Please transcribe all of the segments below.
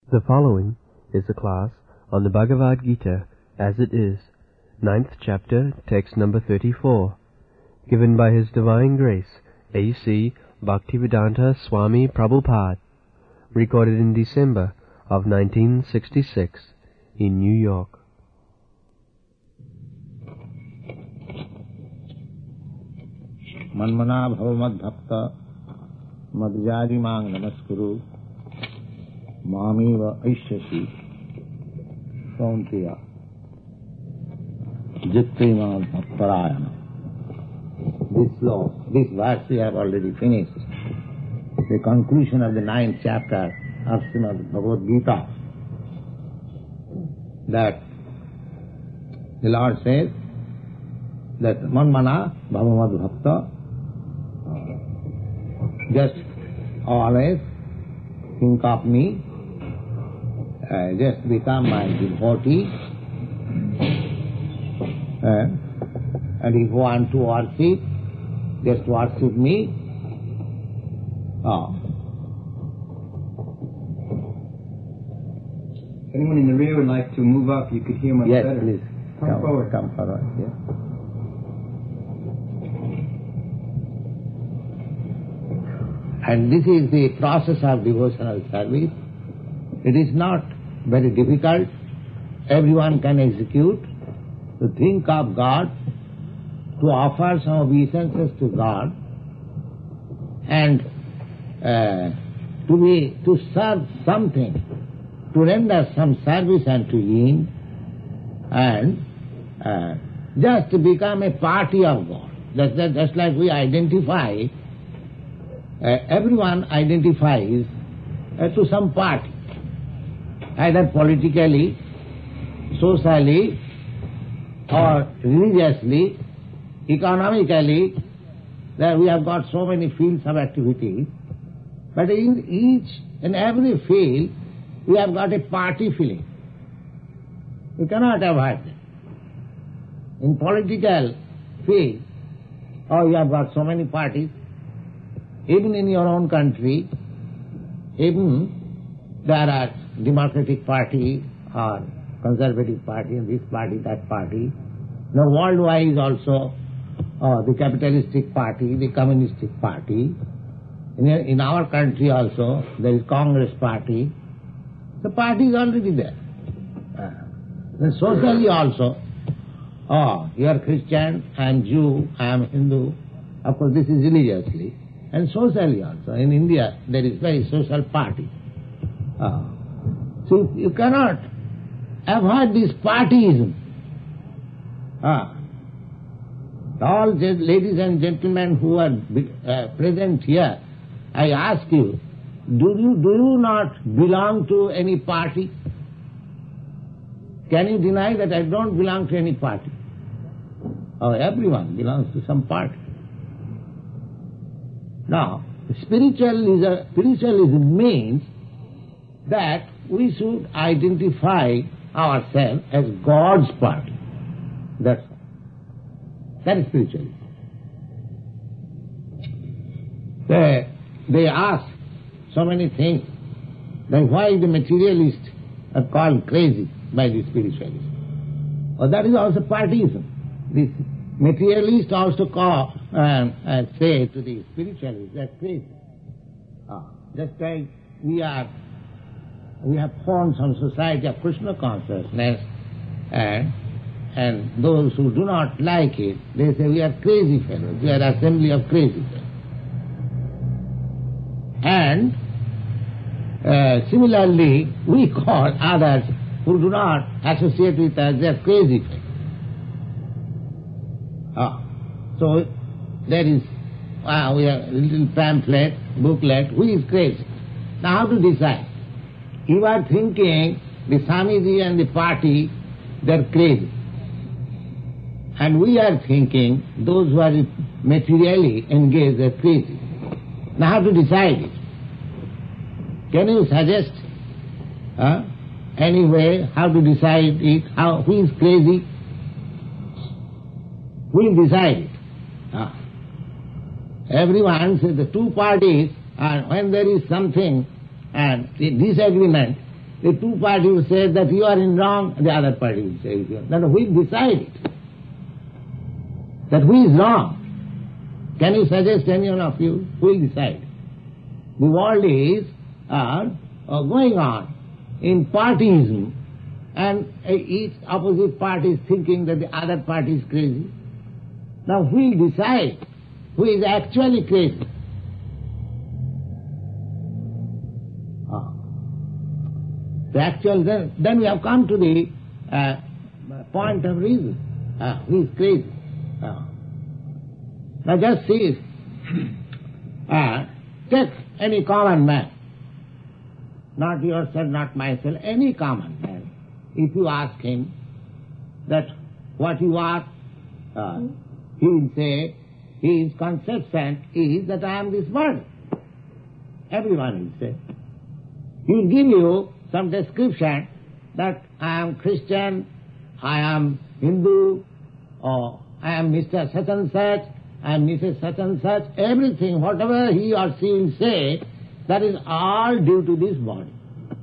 The following is a class on the Bhagavad Gita as it is, 9th chapter, text number 34, given by His Divine Grace, A.C. Bhaktivedanta Swami Prabhupada, recorded in December of 1966 in New York. Manmana bhavamad bhakta madhyadi mang namaskuru mamiva aishasi kaunteya jitrimad bhaktarayana. This verse we have already finished. The conclusion of the 9th chapter of Srimad Bhagavad Gita, that the Lord says that Manmana bhavamad bhakta, just always think of me, just become my devotee, and if you want to worship, just worship me. Anyone in the rear would like to move up, you could hear much better. Yes, please. Come forward. Come forward, yes. And this is the process of devotional service. It is not very difficult. Everyone can execute. To think of God, to offer some obeisances to God, and to serve something, to render some service unto Him, and just to become a party of God. Just like we identify, everyone identifies to some party, either politically, socially, or religiously, economically. That we have got so many fields of activity, but in each and every field we have got a party feeling. We cannot avoid that. In political field, you have got so many parties. Even in your own country, even there are Democratic Party or Conservative Party, and this party, that party. Now worldwide also the Capitalistic Party, the Communistic Party. In our country also there is Congress Party. The party is already there. Then socially also, you are Christian, I am Jew, I am Hindu. Of course this is religiously. And socially also. In India there is very social party. So you cannot avoid this partyism. All ladies and gentlemen who are present here, I ask you, do you not belong to any party? Can you deny that I don't belong to any party? Everyone belongs to some party. Now, spiritualism means that we should identify ourselves as God's party. That's all. That is spiritualism. They ask so many things. Then why the materialists are called crazy by the spiritualists? That is also partyism. This materialists also call and say to the spiritualists, they're crazy. Just like we have formed some society of Krishna consciousness, and those who do not like it, they say we are crazy fellows, we are assembly of crazy fellows. And similarly, we call others who do not associate with us, they are crazy fellows. So there is, we have a little pamphlet, booklet, who is crazy? Now how to decide? You are thinking the Swamiji and the party, they are crazy. And we are thinking those who are materially engaged are crazy. Now how to decide it? Can you suggest any way how to decide it? Who is crazy? Who will decide it? Everyone says the two parties, when there is something and disagreement, The two parties say that you are in wrong, the other party will say you are. Then who will decide it? That who is wrong? Can you suggest any one of you? Who will decide? The world is going on in partyism, and each opposite party is thinking that the other party is crazy. Now who will decide who is actually crazy? Then we have come to the point of reason. Who is crazy? Now just see, take any common man, not yourself, not myself, any common man. If you ask him that what you are, he will say his conception is that I am this body. Everyone will say. He will give you some description that I am Christian, I am Hindu, or I am Mr. such and such, I am Mrs. such and such. Everything, whatever he or she will say, that is all due to this body.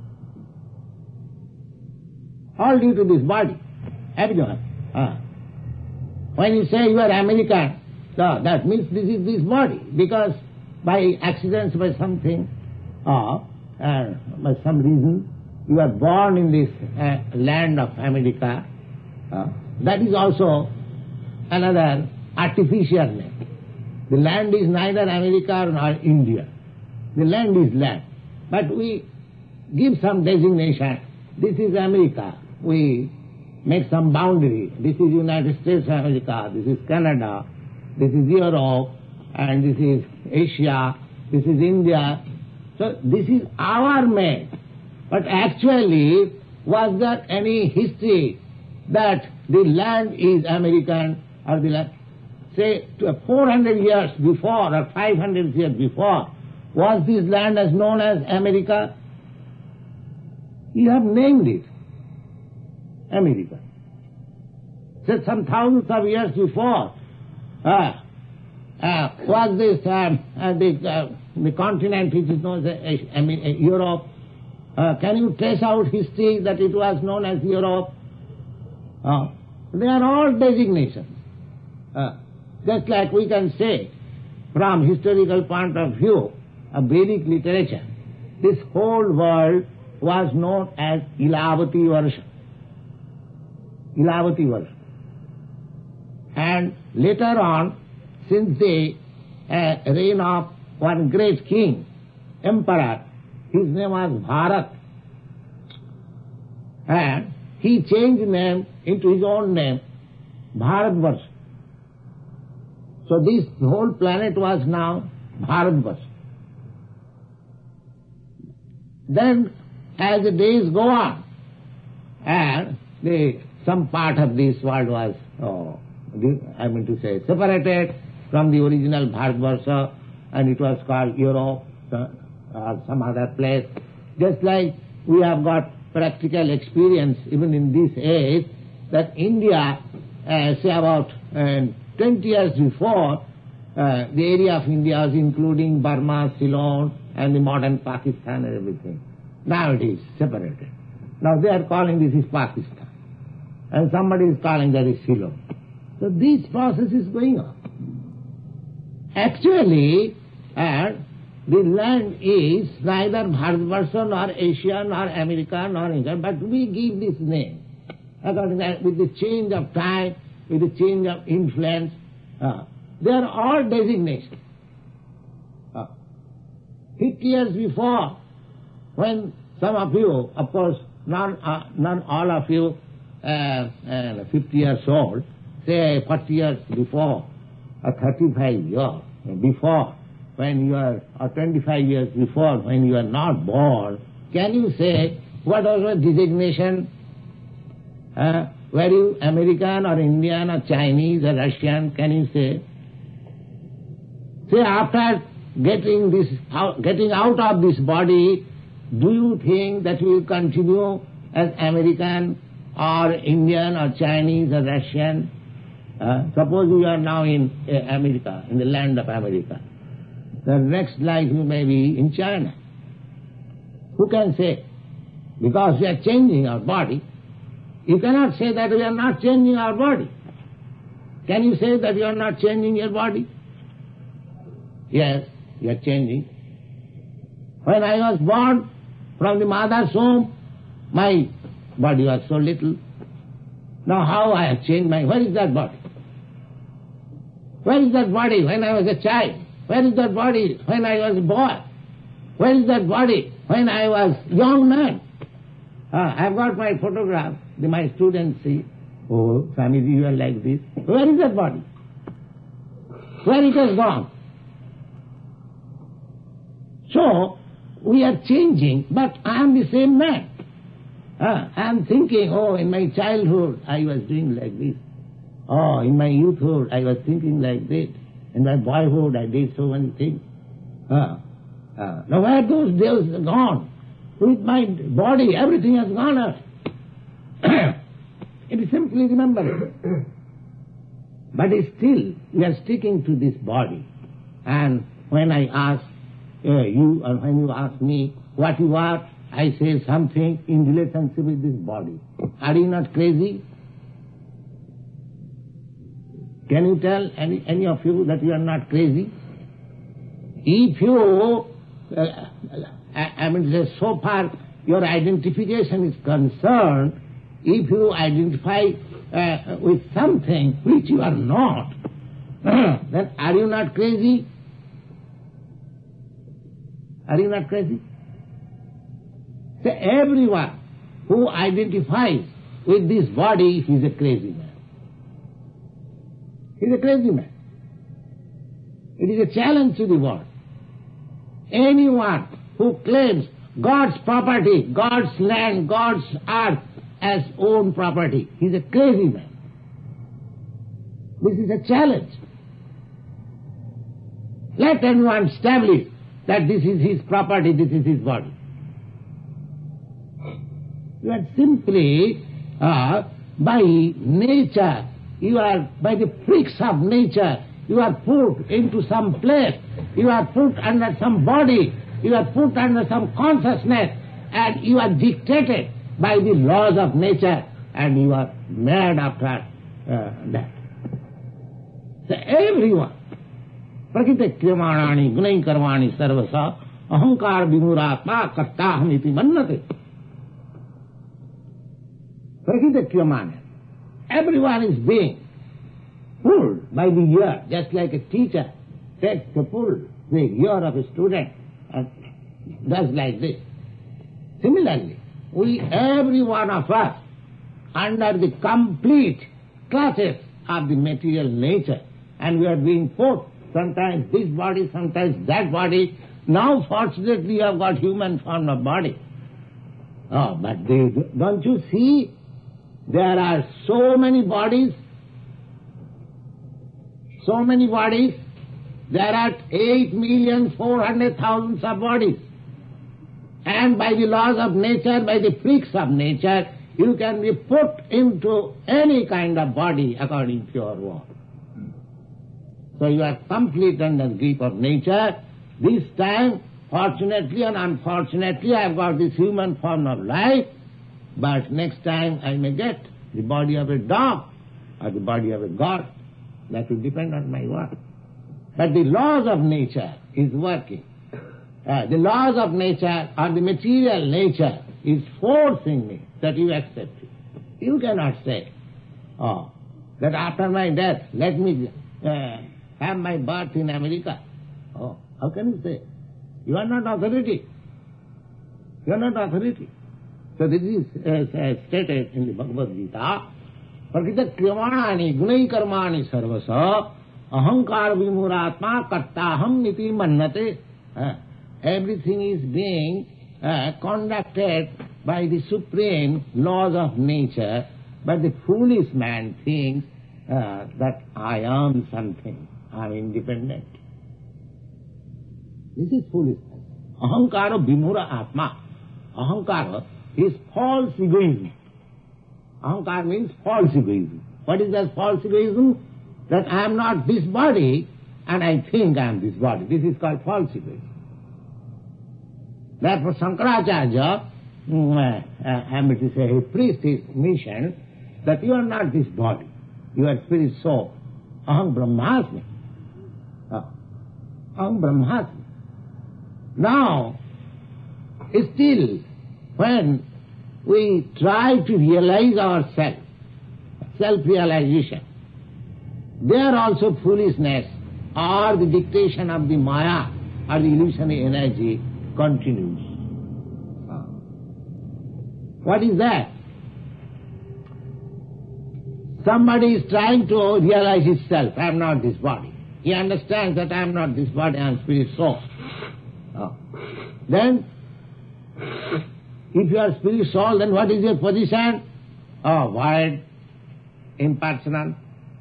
All due to this body. Everyone. When you say you are American, that means this is this body, because by accidents, by something, or by some reason, you are born in this land of America. That is also another artificial name. The land is neither America nor India. The land is land. But we give some designation. This is America. We make some boundary. This is United States of America. This is Canada. This is Europe. And this is Asia. This is India. So this is our made. But actually, was there any history that the land is American or the land? Say 400 years before or 500 years before, was this land as known as America? You have named it America. Say some thousands of years before, was this the continent which is known as Europe? Can you trace out history that it was known as Europe? They are all designations. Just like we can say, from historical point of view, of Vedic literature, this whole world was known as Ilavati Varsha. Ilavati Varsha. And later on, since the reign of one great king, emperor, his name was Bharat, and he changed name into his own name, Bharatvarsha. So this whole planet was now Bharatvarsha. Then, as the days go on, and some part of this world was, separated from the original Bharatvarsha, and it was called Europe or some other place. Just like we have got practical experience even in this age, that India, say about 20 years before, the area of India was including Burma, Ceylon, and the modern Pakistan and everything. Now it is separated. Now they are calling this is Pakistan, and somebody is calling that is Ceylon. So this process is going on. Actually, the land is neither Bharatvarsha nor Asia nor America nor England, but we give this name. According to that, with the change of time, with the change of influence, they are all designations. 50 years before, when some of you, of course, none all of you 50 years old, say 40 years before, or 35 years before, when you are, or 25 years before, when you are not born, can you say what was your designation? Were you American or Indian or Chinese or Russian? Can you say? Say after getting out of this body, do you think that you will continue as American or Indian or Chinese or Russian? Suppose you are now in America, in the land of America. The next life you may be in China. Who can say? because we are changing our body. You cannot say that we are not changing our body. Can you say that you are not changing your body? Yes, you are changing. When I was born from the mother's womb, my body was so little. Now how I have changed where is that body? Where is that body when I was a child? Where is that body when I was a boy? Where is that body when I was young man? I have got my photograph. My students see, oh, Swamiji, you are like this. Where is that body? Where it has gone? So, we are changing, but I am the same man. I am thinking, oh, in my childhood I was doing like this. Oh, in my youthhood I was thinking like this. In my boyhood I did so many things. Now where those days are gone? With my body, everything has gone out. It is simply remembering. But still, we are sticking to this body. And when I ask you, or when you ask me what you are, I say something in relationship with this body. Are you not crazy? Can you tell any of you that you are not crazy? If you, so far your identification is concerned, if you identify with something which you are not, then are you not crazy? Are you not crazy? So everyone who identifies with this body is a crazy man. He is a crazy man. It is a challenge to the world. Anyone who claims God's property, God's land, God's earth as own property, he is a crazy man. This is a challenge. Let anyone establish that this is his property, this is his body. You are simply, by nature, by the freaks of nature, you are put into some place, you are put under some body, you are put under some consciousness, and you are dictated by the laws of nature, and you are mad after that. So everyone, prakita kriyamanani gunai karvani sarvasa ahankar vimuratma kartaham iti mannate. Prakita kriyamani. Everyone is being pulled by the ear, just like a teacher takes to pull the ear of a student and does like this. Similarly, every one of us, under the complete clutches of the material nature, and we are being put, sometimes this body, sometimes that body. Now fortunately you have got human form of body. Oh, but don't you see, there are so many bodies, there are 8,400,000 of bodies. And by the laws of nature, by the freaks of nature, you can be put into any kind of body according to your will. So you are complete under the grip of nature. This time, fortunately and unfortunately, I have got this human form of life, but next time I may get the body of a dog or the body of a god. That will depend on my work. But the laws of nature is working. The laws of nature or the material nature is forcing me that you accept it. You cannot say, that after my death, let me have my birth in America. Oh, how can you say? You are not authority. You are not authority. So this is stated in the Bhagavad Gita. Prakita kriyamanani gunai karmani sarvasa ahankar vimuratma kartaham niti mannate. Everything is being conducted by the supreme laws of nature, but the foolish man thinks that I am something, I am independent. This is foolishness. Ahankara vimura atma. Ahankara is false egoism. Ahankara means false egoism. What is that false egoism? That I am not this body and I think I am this body. This is called false egoism. Therefore Shankaracharya a priest is mentioned that you are not this body, you are spirit soul. Aham Brahmasmi. Aham Brahmasmi. Now, still, when we try to realize ourselves, self-realization, there also foolishness or the dictation of the Maya or the illusionary energy continues. What is that? Somebody is trying to realize himself, I am not this body. He understands that I am not this body, I am spirit soul. Then, if you are spirit soul, then what is your position? Void, impersonal.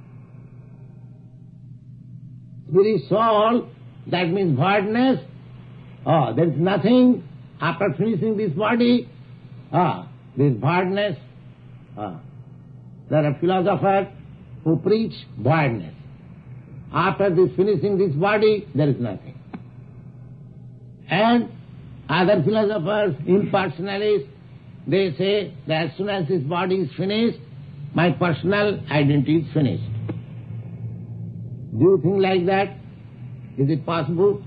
Spirit soul, that means voidness. There is nothing after finishing this body. There is voidness. There are philosophers who preach voidness. After this finishing this body, there is nothing. And other philosophers, impersonalists, they say that as soon as this body is finished, my personal identity is finished. Do you think like that? Is it possible?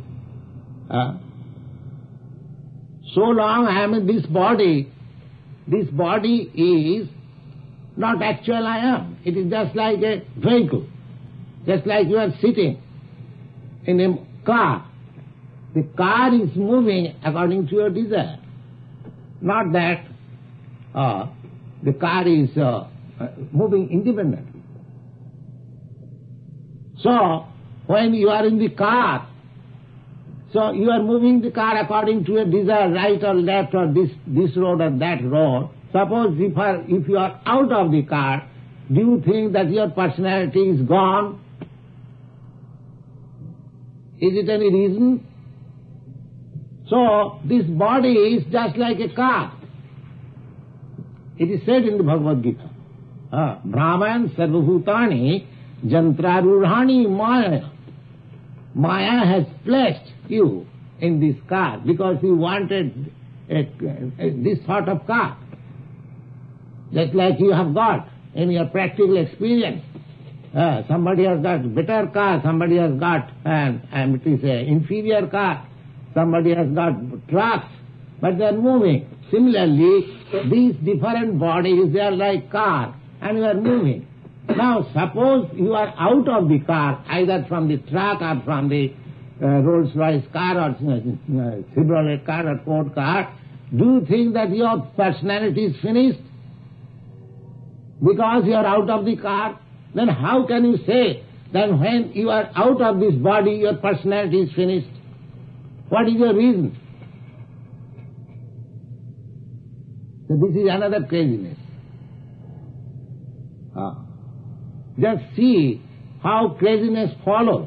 So long I am in this body is not actual I am. It is just like a vehicle. Just like you are sitting in a car. The car is moving according to your desire. Not that the car is moving independently. So, when you are in the car, so you are moving the car according to your desire, right or left or this road or that road. Suppose if you are out of the car, do you think that your personality is gone? Is it any reason? So, this body is just like a car. It is said in the Bhagavad Gita, Brahman sarvabhutani jantrarurhani maya. Maya has placed you in this car because you wanted this sort of car. Just like you have got in your practical experience. Somebody has got better car, somebody has got it is an inferior car, somebody has got trucks, but they are moving. Similarly, these different bodies, they are like car, and you are moving. Now, suppose you are out of the car, either from the truck or from the Rolls-Royce car or Chevrolet car or Ford car, do you think that your personality is finished? Because you are out of the car, then how can you say that when you are out of this body, your personality is finished? What is your reason? So this is another craziness. Just see how craziness follows.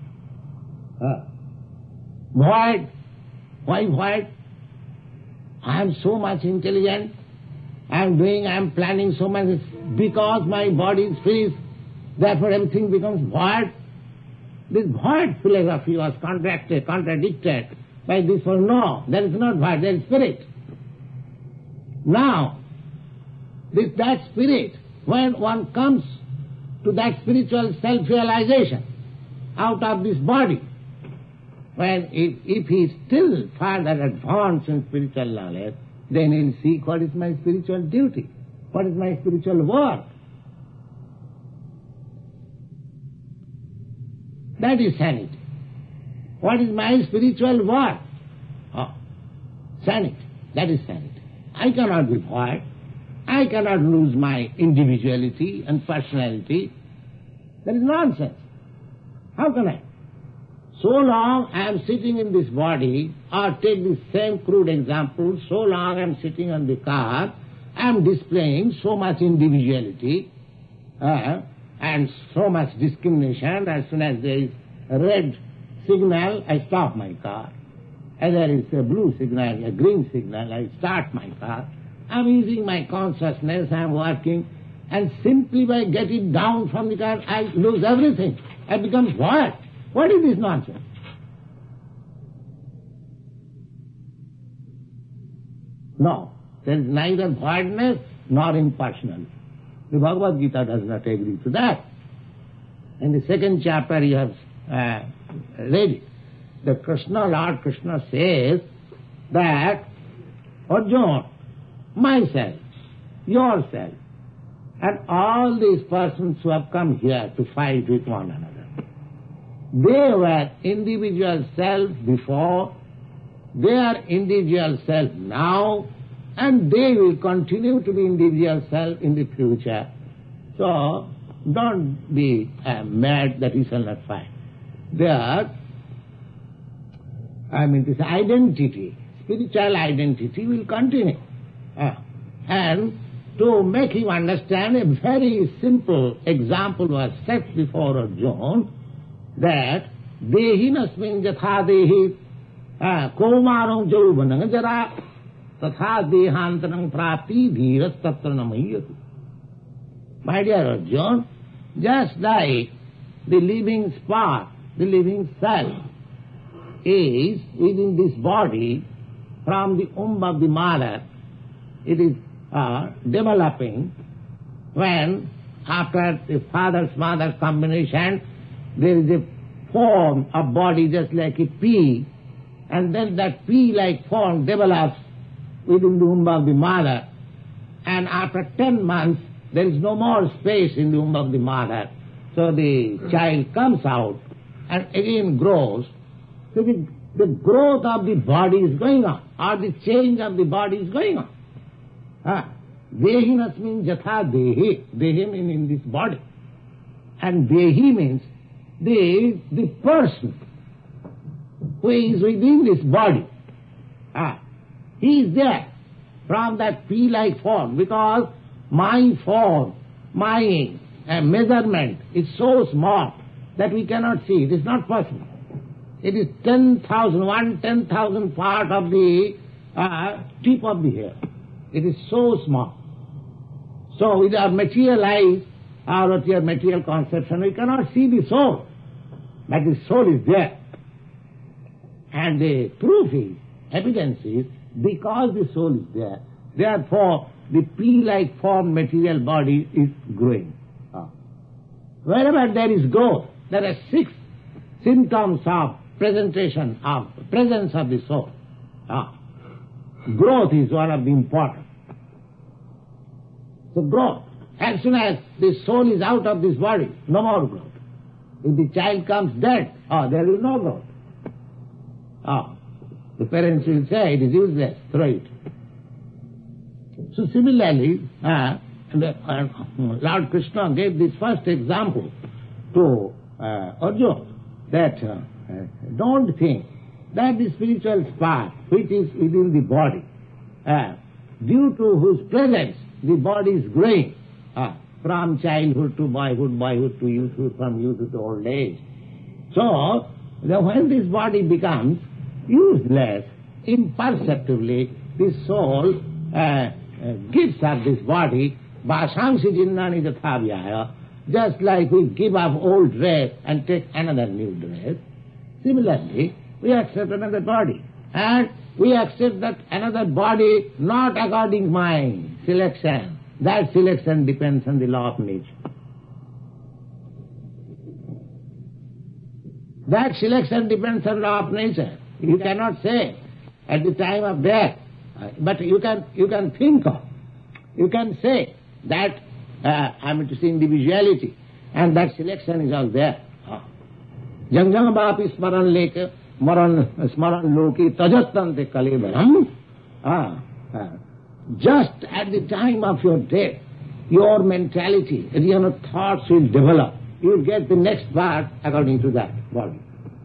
Void. Why void? I am so much intelligent. I am planning so much because my body is finished. Therefore everything becomes void. This void philosophy was contradicted by this one. No, there is not void, there is spirit. Now, that spirit, when one comes to that spiritual self-realization out of this body, when if he is still further advanced in spiritual knowledge, then he will seek what is my spiritual duty, what is my spiritual work. That is sanity. What is my spiritual work? Sanity. That is sanity. I cannot be void. I cannot lose my individuality and personality. That is nonsense. How can I? So long I am sitting in this body, or take the same crude example, so long I am sitting on the car, I am displaying so much individuality and so much discrimination. As soon as there is a red signal, I stop my car. As there is a blue signal, a green signal, I start my car. I am using my consciousness, I am working, and simply by getting down from the car, I lose everything. I become void. What is this nonsense? No. There is neither voidness nor impersonal. The Bhagavad Gita does not agree to that. In the second chapter you have read it. Lord Krishna says that, Arjuna, myself, yourself, and all these persons who have come here to fight with one another, they were individual self before, they are individual self now, and they will continue to be individual self in the future. So, don't be mad that we shall not fight. This identity, spiritual identity will continue. And to make him understand, a very simple example was set before Arjuna, that dehinasmin jatha dehi kaumarang jauvanang jara tatha dehantanang prapti dhiras tatra namayatu. My dear Arjuna, just like the living spark, the living cell is within this body, from the womb of the mother, it is developing. When after the father-mother combination, there is a form of body just like a pea, and then that pea-like form develops within the womb of the mother, and after 10 months, there is no more space in the womb of the mother. So the child comes out and again grows. So the growth of the body is going on, or the change of the body is going on. Dehinasmin jatha dehi. Dehi means in this body. And dehi means the person who is within this body. He is there from that pea-like form, because my form, my measurement is so small that we cannot see. It is not possible. It is 10,000 part of the tip of the hair. It is so small. So with our material eyes, or with your material conception, we cannot see the soul. But the soul is there. And the proof is, evidence is, because the soul is there, therefore the pea-like form material body is growing. Wherever there is growth, there are 6 symptoms of presence of the soul. Growth is one of the important. So growth. As soon as the soul is out of this body, no more growth. If the child comes dead, there is no growth. The parents will say, it is useless, throw it. So similarly, Lord Krishna gave this first example to Arjuna, that don't think that the spiritual spark which is within the body, due to whose presence the body is growing, from childhood to boyhood, boyhood to youthhood, from youthhood to old age. So, when this body becomes useless, imperceptibly, the soul gives up this body, Vashamsi jinnani jathavyaya, just like we give up old dress and take another new dress. Similarly, we accept another body. And we accept that another body not according my selection. That selection depends on the law of nature. That selection depends on the law of nature. You cannot say at the time of death, but you can think of. You can say that to see individuality, and that selection is all there. Jang jang baapi smaran leke smaran loki tajastante kalevaram. Just at the time of your death, your mentality, your thoughts will develop. You will get the next part according to that body.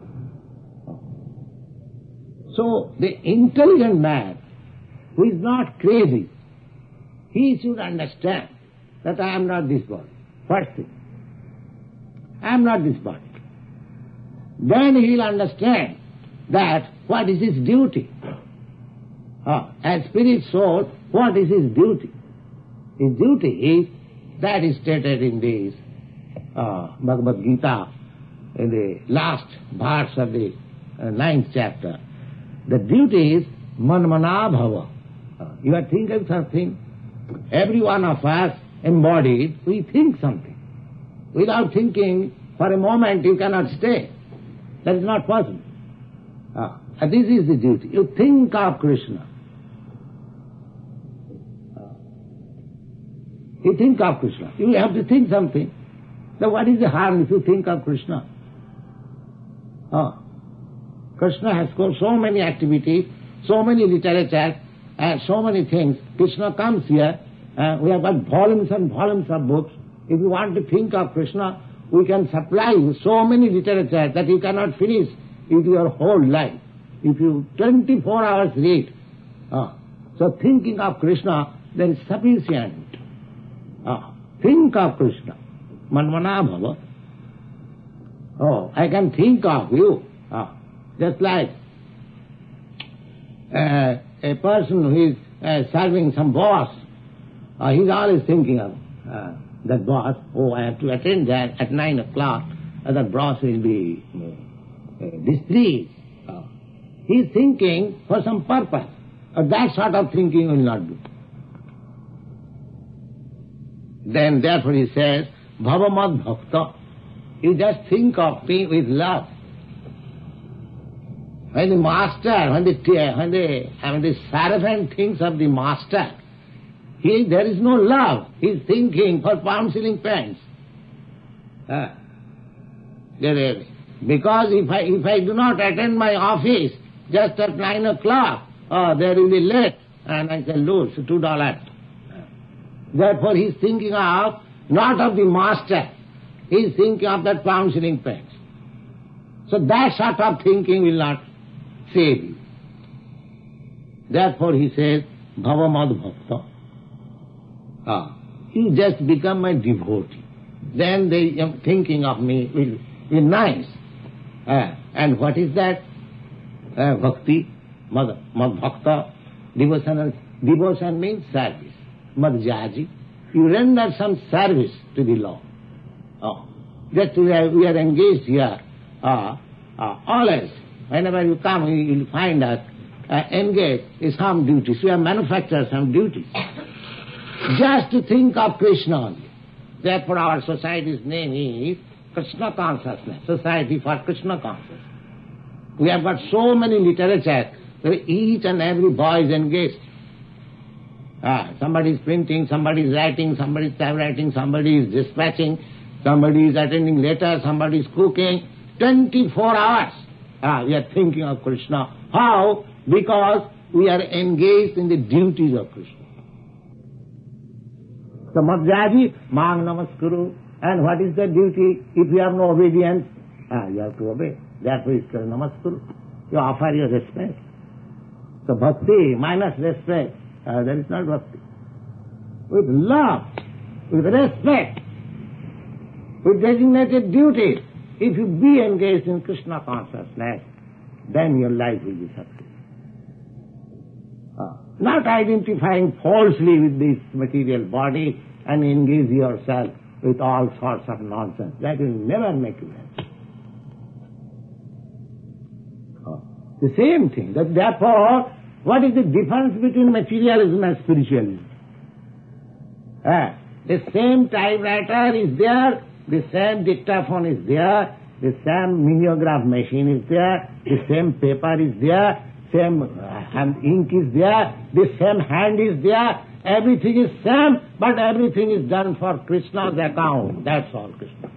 So the intelligent man who is not crazy, he should understand that I am not this body. First thing, I am not this body. Then he will understand that what is his duty. As spirit soul, what is his duty? His duty is, that is stated in this Bhagavad Gita, in the last verse of the 9th chapter. The duty is manmana bhava. You are thinking something. Every one of us embodied, we think something. Without thinking, for a moment you cannot stay. That is not possible. This is the duty. You think of Krishna. You think of Krishna. You have to think something. So what is the harm if you think of Krishna? Krishna has got so many activities, so many literature, and so many things. Krishna comes here, we have got volumes and volumes of books. If you want to think of Krishna, we can supply you so many literature that you cannot finish with your whole life. If you 24 hours read. So thinking of Krishna, then is sufficient. Think of Krishna. Manmana bhava. I can think of you. Just like a person who is serving some boss, he's always thinking of that boss. I have to attend that at 9 o'clock. That boss will be displeased. He's thinking for some purpose. That sort of thinking will not do. Then therefore he says, Bhavamad Bhakta. You just think of me with love. When the master, when the servant thinks of the master, there is no love. He is thinking for pound-shilling pence. Because if I do not attend my office just at 9 o'clock, there will be late, and I can lose $2. Therefore he is thinking of, not of the master, he is thinking of that pound-shilling pence. So that sort of thinking will not save you. Therefore he says, Bhavamad Bhakta. You just become my devotee. Then the thinking of me will be nice. And what is that? Bhakti, Mad Bhakta, devotion means service. Madhyaji, you render some service to the Lord. That we are engaged here. Always, whenever you come, you will find us engaged in some duties. We have manufactured some duties. Just to think of Krishna only. Therefore our society's name is Krishna Consciousness, Society for Krishna Consciousness. We have got so many literature that each and every boy is engaged. Somebody is printing, somebody is writing, somebody is typewriting, somebody is dispatching, somebody is attending letters, somebody is cooking. 24 hours we are thinking of Krishna. How? Because we are engaged in the duties of Krishna. So Madhyaji, Mang Namaskuru. And what is the duty? If you have no obedience, you have to obey. Therefore it's called Namaskuru. You offer your respect. So bhakti minus respect, that is not bhakti. With love, with respect, with designated duties, if you be engaged in Krishna consciousness, then your life will be successful. Not identifying falsely with this material body and engage yourself with all sorts of nonsense. That will never make you happy. The same thing. Therefore, what is the difference between materialism and spiritualism? The same typewriter is there, the same dictaphone is there, the same mimeograph machine is there, the same paper is there, same ink is there, the same hand is there, everything is same, but everything is done for Krishna's account. That's all Krishna.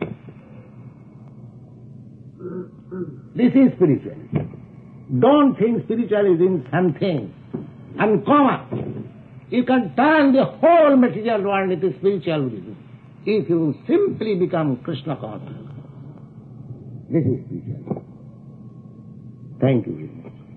This is spiritualism. Don't think spiritualism is something uncommon. You can turn the whole material world into spiritualism if you simply become Krishna conscious. This is spiritualism. Thank you very much.